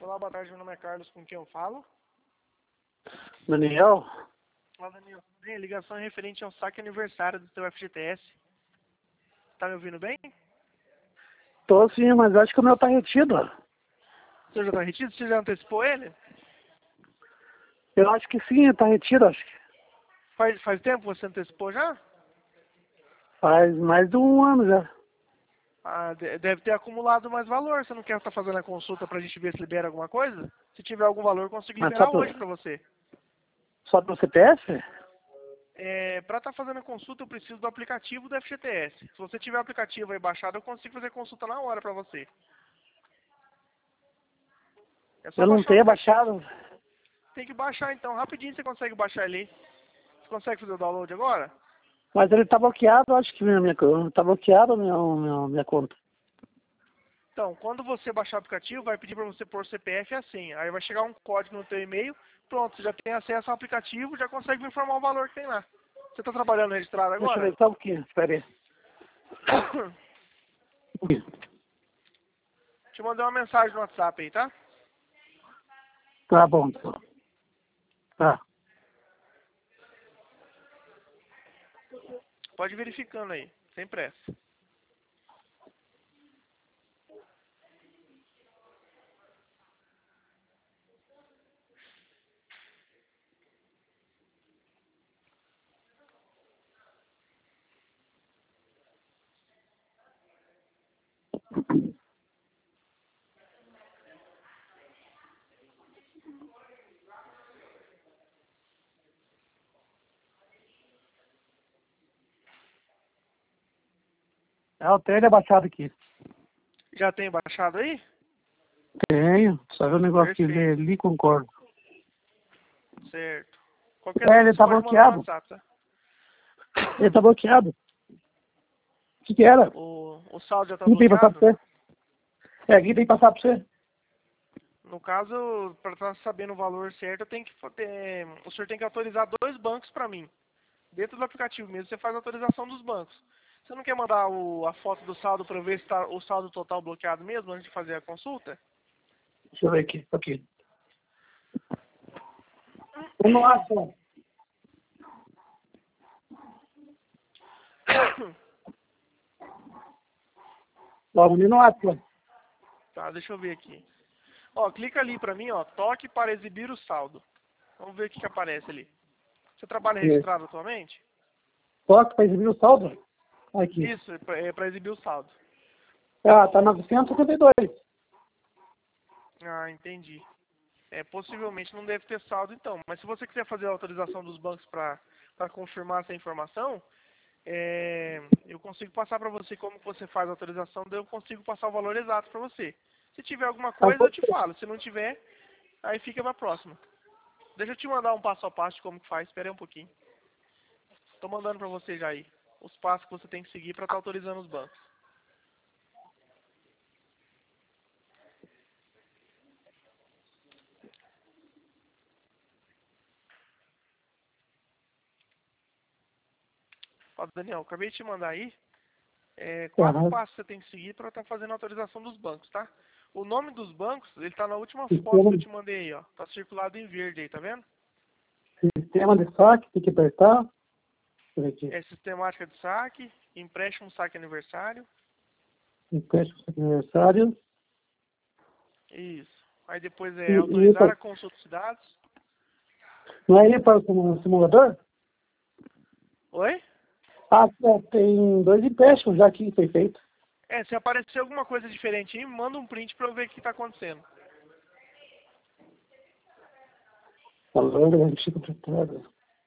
Olá, boa tarde, meu nome é Carlos, com quem eu falo? Daniel? Olá, Daniel. Bem, a ligação é referente ao saque aniversário do teu FGTS. Tá me ouvindo bem? Tô sim, mas acho que o meu tá retido. Você já tá retido? Você já antecipou ele? Eu acho que sim, tá retido, acho que Faz tempo que você antecipou já? faz mais de um ano já. Ah, deve ter acumulado mais valor. Você não quer estar fazendo a consulta pra gente ver se libera alguma coisa? Se tiver algum valor, eu consigo Mas liberar hoje pra você. só pro CPF? Para estar fazendo a consulta, eu preciso do aplicativo do FGTS. Se você tiver o aplicativo aí baixado, eu consigo fazer a consulta na hora pra você. É só Eu não baixar o tenho aplicativo. baixado. Tem que baixar então, rapidinho você consegue baixar ele. Você consegue fazer o download agora? Mas ele tá bloqueado, acho que tá bloqueado minha conta. Então, quando você baixar o aplicativo, vai pedir para você pôr o CPF e a senha. Aí vai chegar um código no teu e-mail, pronto, você já tem acesso ao aplicativo, já consegue me informar o valor que tem lá. Você está trabalhando registrado Deixa eu agora? ver só um pouquinho, espera aí. Te mandei uma mensagem no WhatsApp aí, tá? Tá bom, então. Tá. Pode ir verificando aí, sem pressa. Eu tenho ele baixado aqui. Já tem baixado aí? Tenho, só ver o negócio que Perfeito. vê ali, concordo. Certo. Qualquer dúvida Ele você tá pode mandar no bloqueado. WhatsApp, tá? Ele tá bloqueado. O que era? O saldo já está Quem tem que passar bloqueado? pra você? Quem tem que passar pra você? No caso, para estar sabendo o valor certo, eu tenho que o senhor tem que autorizar 2 bancos para mim. Dentro do aplicativo mesmo, você faz a autorização dos bancos. Você não quer mandar a foto do saldo para ver se está o saldo total bloqueado mesmo antes de fazer a consulta? Deixa eu ver aqui. Aqui. Vamos lá, só. Logo ali no WhatsApp. Tá, deixa eu ver aqui. Ó, clica ali para mim, ó, toque para exibir o saldo. Vamos ver o que que aparece ali. Você trabalha registrado atualmente? Toque para exibir o saldo. Aqui. Isso, é para exibir o saldo. Ah, tá 952. Ah, entendi. Possivelmente não deve ter saldo então. Mas se você quiser fazer a autorização dos bancos para confirmar essa informação, eu consigo passar para você como que você faz a autorização, daí eu consigo passar o valor exato para você. Se tiver alguma coisa, eu te falo. Se não tiver, aí fica para próxima. Deixa eu te mandar um passo a passo de como que faz. Espera aí um pouquinho. Tô mandando para você já aí. Os passos que você tem que seguir para estar autorizando os bancos. Ó, Daniel, acabei de te mandar aí. 4 passos que você tem que seguir para estar fazendo a autorização dos bancos, tá? O nome dos bancos, ele tá na última foto que eu te mandei aí, ó. Tá circulado em verde aí, tá vendo? Sistema de saque, tem que apertar. Deixa eu ver aqui. É sistemática de saque, empréstimo saque aniversário. Empréstimo de aniversário. Isso. Aí depois E autorizar a consulta de dados. não é ir para o simulador? Oi? Ah, tem 2 empréstimos já que foi feito. Se aparecer alguma coisa diferente aí, manda um print pra eu ver o que tá acontecendo. Valor garantia contratada.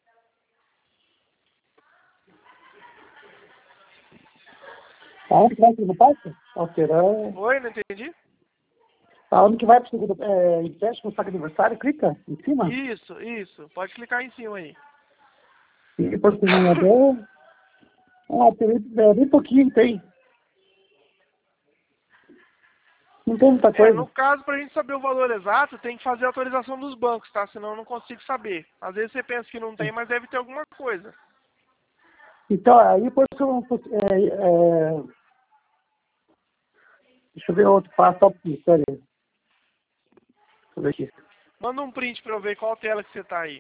Aonde que vai para o passo? Alterar. Oi, não entendi? Aonde que vai para o segundo empréstimo, saque aniversário? Clica em cima. Isso. Pode clicar em cima aí. E por simulador. Tem bem pouquinho, tem. Não tem muita coisa. No caso, pra gente saber o valor exato, tem que fazer a autorização dos bancos, tá? Senão eu não consigo saber. Às vezes você pensa que não tem, mas deve ter alguma coisa. Então, aí por deixa eu ver outro passo aqui, peraí. eu ver aqui. Manda um print pra eu ver qual tela que você tá aí.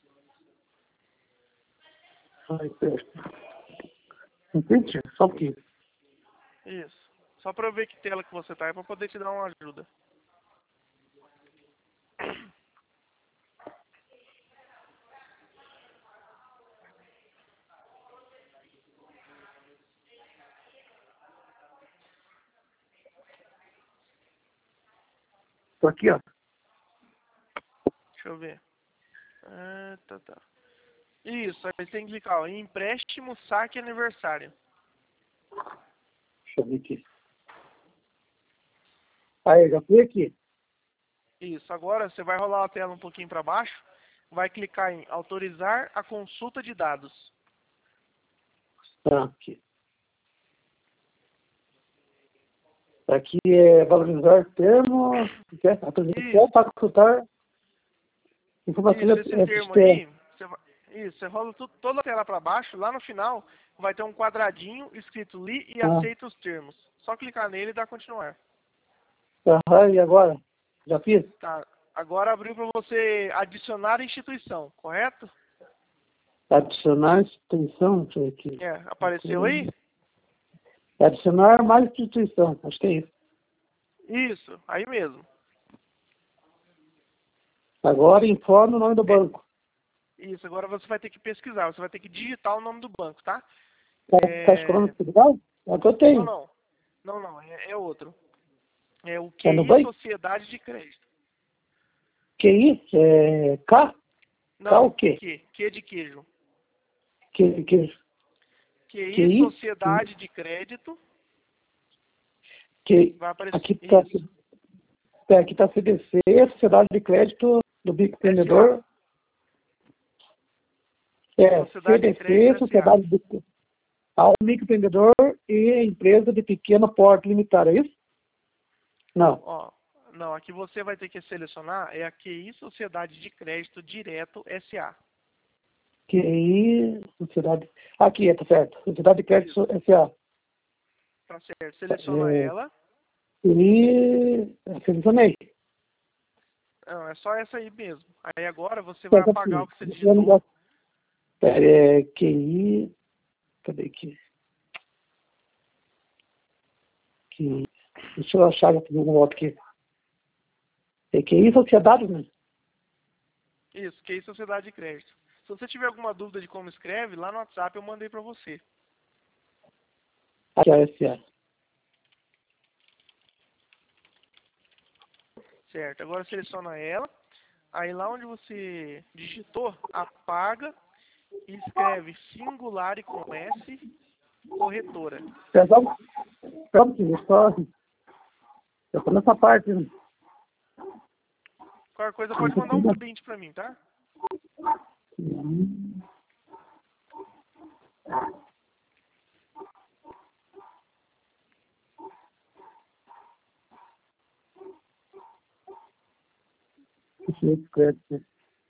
Ai, pera. Um print? Só um pouquinho. Isso. Só pra eu ver que tela que você tá aí pra poder te dar uma ajuda. Tô aqui, ó. Deixa eu ver. Tá. Isso, aí você tem que clicar, ó, em empréstimo, saque e aniversário. Deixa eu ver aqui. Aí, já fui aqui. Isso, agora você vai rolar a tela um pouquinho para baixo, vai clicar em autorizar a consulta de dados. Tá, aqui. Aqui é valorizar termo, atualização para consultar informações Isso, esse termo aí, você rola toda a tela para baixo, lá no final vai ter um quadradinho escrito li e aceita os termos. Só clicar nele e dar continuar. Aham, e agora? Já fiz? Tá, agora abriu para você adicionar a instituição, correto? Adicionar instituição, deixa eu ver aqui. Apareceu aí? Adicionar mais instituição, acho que é isso. Isso, aí mesmo. Agora informa o nome do banco. Isso, agora você vai ter que pesquisar, você vai ter que digitar o nome do banco, tá? Tá escolhendo o é o que eu tenho. Não, é outro. É o É no QI banco? Sociedade de Crédito. QI? É K? K o quê? Q de queijo. QI? QI Sociedade de Crédito. Vai aparecer. Aqui tá CDC, Sociedade de Crédito do Microempreendedor. Sociedade de CDC, Crédito Sociedade ao Microempreendedor e Empresa de Pequeno Porte Limitada, é isso? Não. Não, aqui você vai ter que selecionar a QI Sociedade de Crédito Direto SA. QI, Sociedade... Aqui, tá certo. Sociedade de Crédito SA. Tá certo, seleciona ela. E selecionei. Não, é só essa aí mesmo. Aí agora você vai apagar o que você digitou. QI... Cadê aqui? Deixa eu achar aqui no outro aqui. QI Sociedade, né? Isso, QI Sociedade de Crédito. Se você tiver alguma dúvida de como escreve, lá no WhatsApp eu mandei pra você. Aqui, SA. Certo, agora seleciona ela. Aí lá onde você digitou, apaga e escreve singular e com S, corretora. Pronto, eu tô nessa parte. Né? Qualquer coisa pode mandar um print pra mim, tá? Crédito.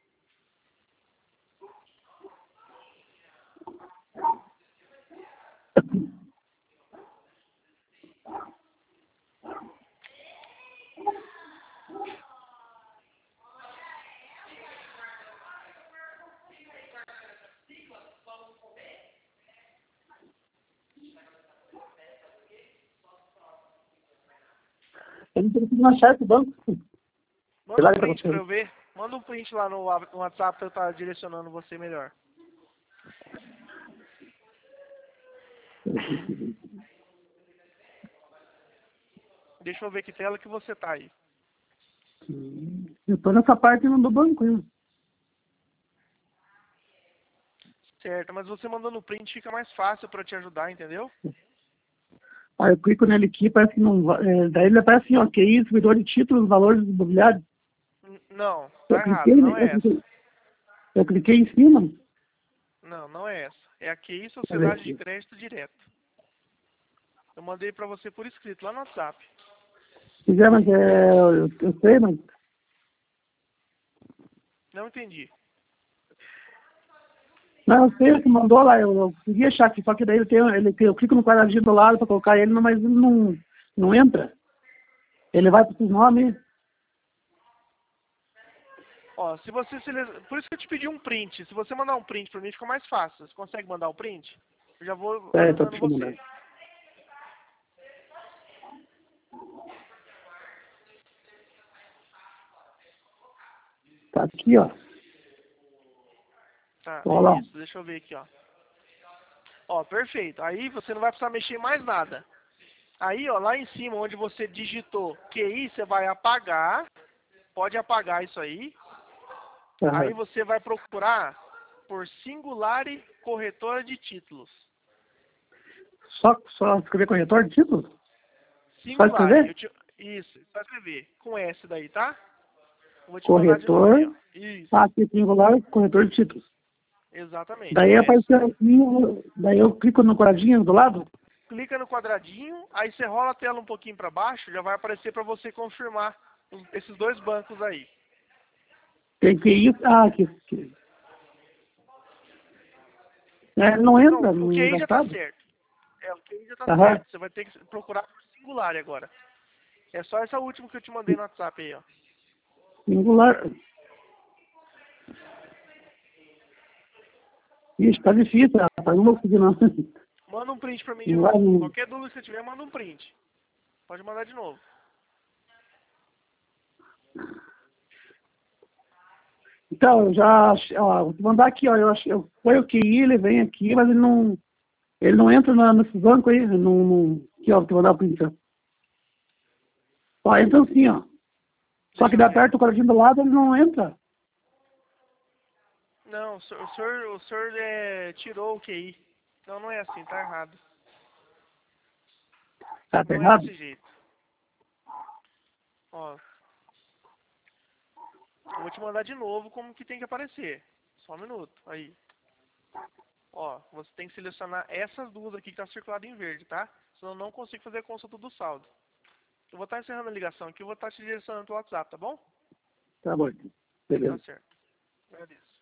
Eu não consigo achar esse banco. Manda um print pra eu ver. Manda um print lá no WhatsApp pra eu estar direcionando você melhor. Deixa eu ver que tela que você tá aí. Eu tô nessa parte do banco, hein? Certo, mas você mandando print fica mais fácil pra te ajudar, entendeu? Aí eu clico nele aqui, parece que não vai. Daí ele aparece assim, ó, QI, servidor de títulos, valores imobiliários. Não, tá errado, não é essa. Eu cliquei em cima. Não é essa. É a QI Sociedade de Crédito Direto. Eu mandei pra você por escrito lá no WhatsApp. Mas eu sei, mas... Não entendi. Não, eu sei, você mandou lá, eu consegui achar aqui, só que daí eu clico no quadradinho do lado para colocar ele, mas ele não entra. Ele vai para esses nomes. Ó, se você por isso que eu te pedi um print. Se você mandar um print pra mim, fica mais fácil. Você consegue mandar o print? Eu já vou Certo, ajudando deixa eu mandar. você. Tá aqui, ó. Tá, Olha lá. isso. Deixa eu ver aqui, ó. Ó, perfeito. Aí você não vai precisar mexer em mais nada. Aí, ó, lá em cima, onde você digitou QI, você vai apagar. Pode apagar isso aí. Aí Aham. você vai procurar por Singular Corretora de Títulos. Só escrever corretor de títulos? Só Singular. escrever? Isso, só escrever. Com S daí, tá? Eu vou te mandar de novo aí, Corretor. ó. Isso, Ah, aqui, singular, corretor de títulos. exatamente, Daí com S. apareceu aqui, daí eu clico no quadradinho do lado. Clica no quadradinho, aí você rola a tela um pouquinho para baixo, já vai aparecer para você confirmar esses dois bancos aí. Tem que ir. Ah, aqui. É, não entra Pronto, o no QI já tá engraçado. certo. O QI já tá Aham. certo. Você vai ter que procurar por Singular agora. É só essa última que eu te mandei no WhatsApp aí, ó. Singular. Ixi, tá difícil, rapaz. Não vou conseguir, não. Manda um print pra mim de Não vai, novo. não. Qualquer dúvida que você tiver, manda um print. Pode mandar de novo. Então, eu já. Ó, vou te mandar aqui, ó. Eu ponho o QI, ele vem aqui, mas ele não entra nesse banco aí. Aqui, ó, vou te mandar o print. Ó, entra assim, ó. Só que Deixa eu daí ver. aperta o quadradinho do lado, ele não entra. Não, o senhor tirou o QI. Não, não é assim, tá errado. Tá Não é errado? desse jeito. Ó, eu vou te mandar de novo como que tem que aparecer. Só um minuto, aí. Ó, você tem que selecionar essas duas aqui que tá circulado em verde, tá? Senão eu não consigo fazer a consulta do saldo. Eu vou estar encerrando a ligação aqui, eu vou estar te direcionando pro WhatsApp, tá bom? Tá bom. Beleza. Tá certo. Agradeço.